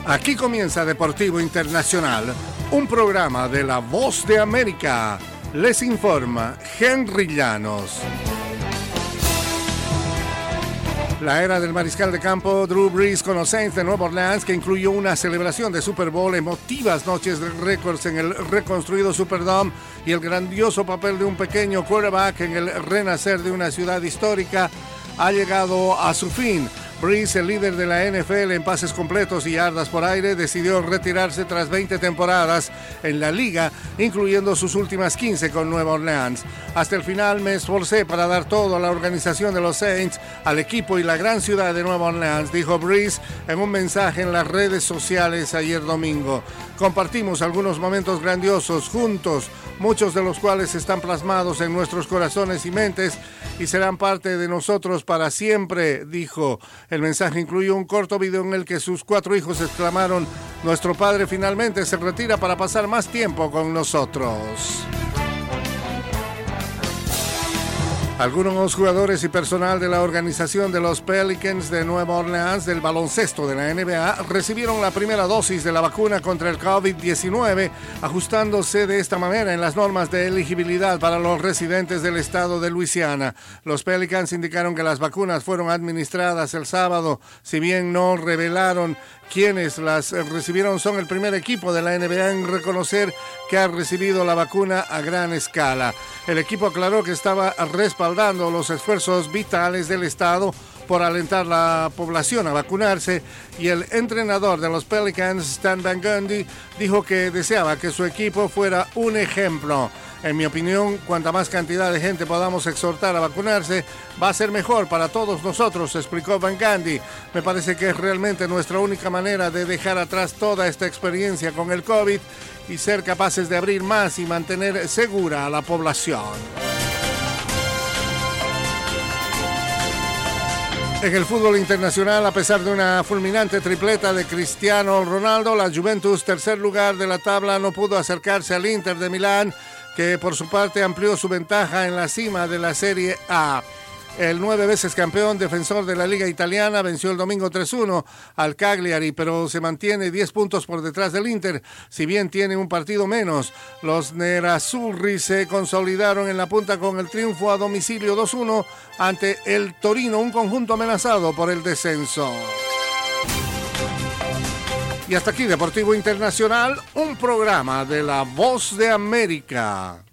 Aquí comienza Deportivo Internacional, un programa de La Voz de América. Les informa Henry Llanos. La era del mariscal de campo Drew Brees con los Saints de Nueva Orleans, que incluyó una celebración de Super Bowl, emotivas noches de récords en el reconstruido Superdome y el grandioso papel de un pequeño quarterback en el renacer de una ciudad histórica, ha llegado a su fin. Brees, el líder de la NFL en pases completos y yardas por aire, decidió retirarse tras 20 temporadas en la liga, incluyendo sus últimas 15 con Nueva Orleans. Hasta el final me esforcé para dar todo a la organización de los Saints, al equipo y la gran ciudad de Nueva Orleans, dijo Brees en un mensaje en las redes sociales ayer domingo. Compartimos algunos momentos grandiosos juntos, muchos de los cuales están plasmados en nuestros corazones y mentes y serán parte de nosotros para siempre, dijo. El mensaje incluyó un corto video en el que sus 4 hijos exclamaron: "Nuestro padre finalmente se retira para pasar más tiempo con nosotros". Algunos jugadores y personal de la organización de los Pelicans de Nueva Orleans del baloncesto de la NBA recibieron la primera dosis de la vacuna contra el COVID-19, ajustándose de esta manera en las normas de elegibilidad para los residentes del estado de Luisiana. Los Pelicans indicaron que las vacunas fueron administradas el sábado, si bien no revelaron quienes las recibieron. Son el primer equipo de la NBA en reconocer que ha recibido la vacuna a gran escala. El equipo aclaró que estaba respaldando los esfuerzos vitales del estado por alentar la población a vacunarse, y el entrenador de los Pelicans, Stan Van Gundy, dijo que deseaba que su equipo fuera un ejemplo. En mi opinión, cuanta más cantidad de gente podamos exhortar a vacunarse, va a ser mejor para todos nosotros, explicó Van Gundy. Me parece que es realmente nuestra única manera de dejar atrás toda esta experiencia con el COVID y ser capaces de abrir más y mantener segura a la población. En el fútbol internacional, a pesar de una fulminante tripleta de Cristiano Ronaldo, la Juventus, tercer lugar de la tabla, no pudo acercarse al Inter de Milán, que por su parte amplió su ventaja en la cima de la Serie A. El 9 veces campeón defensor de la Liga Italiana venció el domingo 3-1 al Cagliari, pero se mantiene 10 puntos por detrás del Inter, si bien tiene un partido menos. Los nerazzurri se consolidaron en la punta con el triunfo a domicilio 2-1 ante el Torino, un conjunto amenazado por el descenso. Y hasta aquí Deportivo Internacional, un programa de La Voz de América.